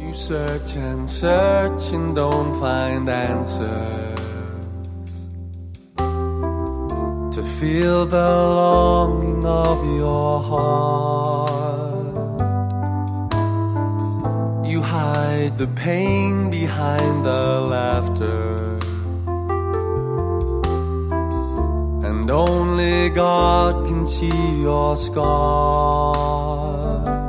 You search and don't find answers. To feel the longing of your heart. You hide the pain behind the laughter. And only God can see your scars.